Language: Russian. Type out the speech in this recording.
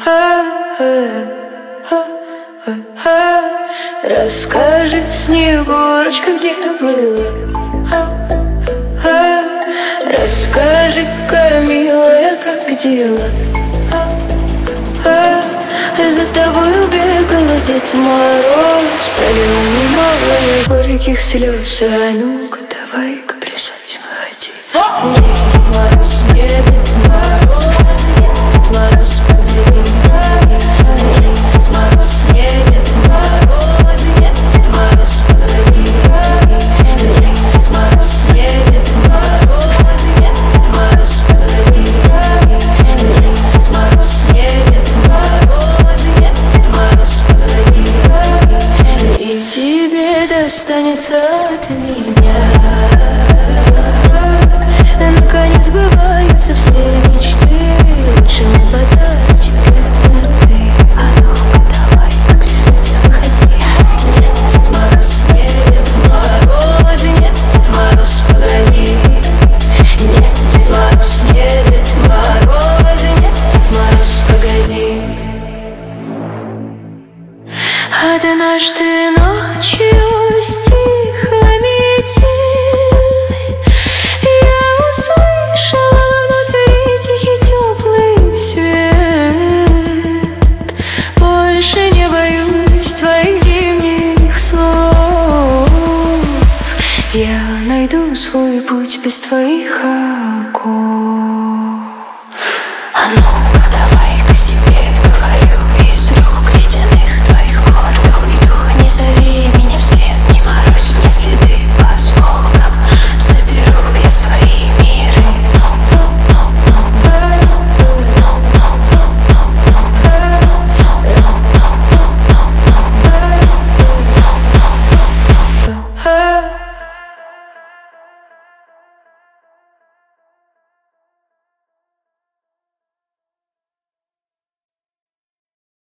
Расскажи, Снегурочка, где была? Расскажи-ка, милая, как дела? За тобою бегала Дед Мороз, пролила немало горьких слез. А ну-ка, давай-ка плясать, выходи. Нет, Дед Мороз, нет, Дед Мороз, нет, Дед Мороз, погоди. Нет, Дед Мороз, нет, Дед Мороз, нет, Дед Мороз, погоди. Нет, Дед Мороз, нет, Дед Мороз, нет, Дед Мороз, погоди. Нет, Дед Мороз, нет, Дед Мороз, нет, Дед Мороз, погоди. И тебе достанется от меня. Наконец сбываются все мечты. Лучше не подарочек, это ты. А ну-ка, давай, плясать, выходи. Нет, Дед Мороз, нет, Дед Мороз, нет, Дед Мороз, погоди. Нет, Дед Мороз, нет, Дед Мороз, нет, Дед Мороз, погоди. Однажды ночью стихла метель, я услышала внутри тихий теплый свет. Больше не боюсь твоих зимних слов. Я найду свой путь без твоих оков. А ну-ка, давай-ка себе